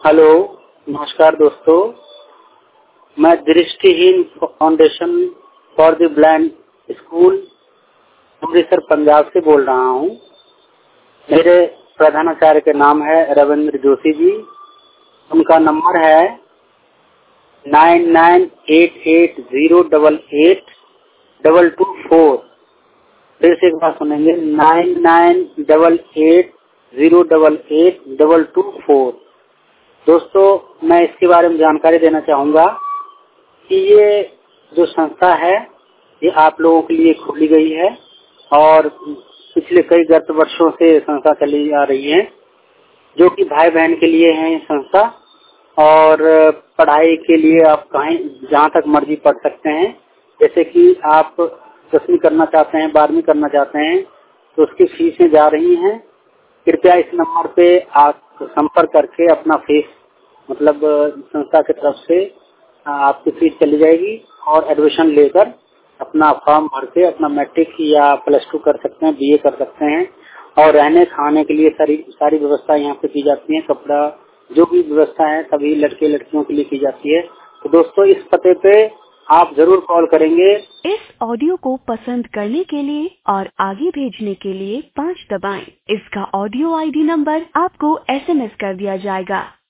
Hello, नमस्कार दोस्तों। मैं Drishtiheen foundation for the blind school Amritsar Punjab से बोल रहा हूँ। मेरे प्रधानाचार्य के नाम है रविंद्र जोशी जी। उनका नंबर है 9988088224। फिर से एक बार सुनेंगे, 9988088224। दोस्तों, मैं इसके बारे में जानकारी देना चाहूँगा कि ये जो संस्था है ये आप लोगों के लिए खोली गई है और पिछले कई गत वर्षों से संस्था चली आ रही है, जो कि भाई बहन के लिए है ये संस्था। और पढ़ाई के लिए आप कहीं जहाँ तक मर्जी पढ़ सकते हैं। जैसे कि आप 10वीं करना चाहते हैं, 12वीं करना चाहते हैं, तो उसकी फीसें जा रही हैं। कृपया इस नंबर पे आप संपर्क करके अपना फीस मतलब संस्था की तरफ से आपकी फीस चली जाएगी और एडमिशन लेकर अपना फॉर्म भर के अपना मैट्रिक या +2 कर सकते हैं, बीए कर सकते हैं। और रहने खाने के लिए सारी व्यवस्था यहाँ पे की जाती है। कपड़ा जो भी व्यवस्था है सभी लड़के लड़कियों के लिए की जाती है। तो दोस्तों, इस पते पे आप जरूर कॉल करेंगे। इस ऑडियो को पसंद करने के लिए और आगे भेजने के लिए 5 दबाएं। इसका ऑडियो आईडी नंबर आपको SMS कर दिया जाएगा।